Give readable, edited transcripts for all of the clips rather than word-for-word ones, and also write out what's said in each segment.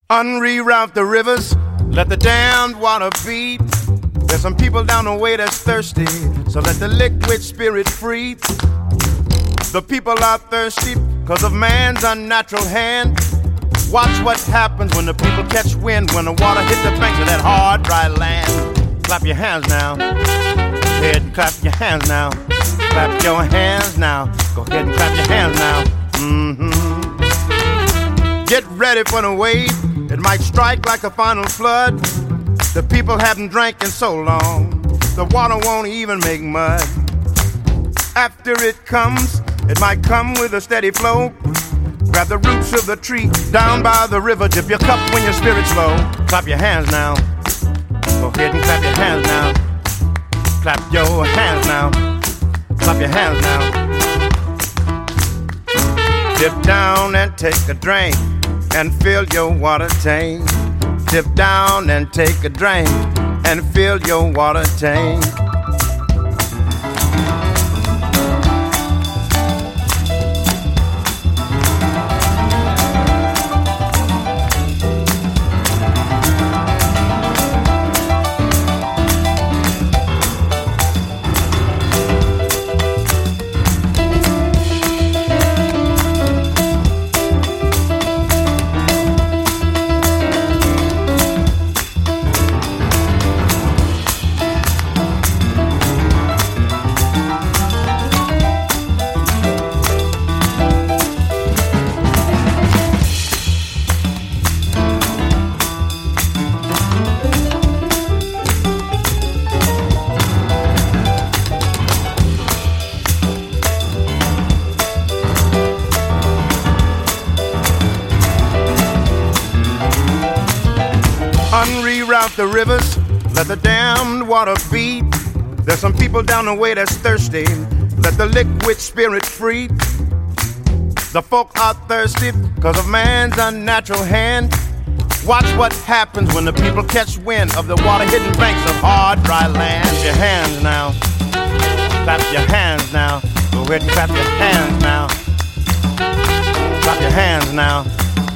Unreroute the rivers, let the damned water beat. There's some people down the way that's thirsty, so let the liquid spirit free. The people are thirsty because of man's unnatural hand. Watch what happens when the people catch wind, when the water hits the banks of that hard, dry land. Clap your hands now. Go ahead and clap your hands now. Clap your hands now. Go ahead and clap your hands now. Get ready for the wave. It might strike like a final flood. The people haven't drank in so long, the water won't even make mud. After it comes, it might come with a steady flow. Grab the roots of the tree down by the river. Dip your cup when your spirit's low. Clap your hands now. Go ahead and clap your hands now. Clap your hands now. Clap your hands now. Dip down and take a drink and fill your water tank. Dip down and take a drink and fill your water tank. Unreroute the rivers, let the damned water beat. There's some people down the way that's thirsty, let the liquid spirit free. The folk are thirsty because of man's unnatural hand. Watch what happens when the people catch wind of the water-hidden banks of hard, dry land. Clap your hands now. Clap your hands now. Go ahead and clap your hands now. Clap your hands now.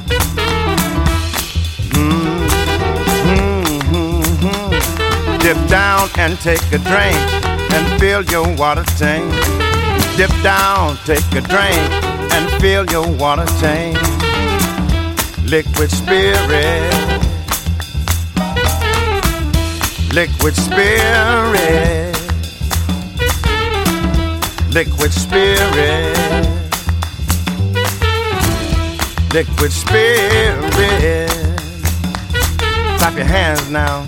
Dip down and take a drink and fill your water tank. Dip down, take a drink and fill your water tank. Liquid spirit, liquid spirit, liquid spirit, liquid spirit. Clap your hands now.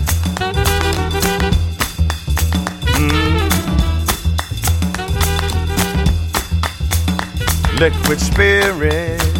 Liquid spirit.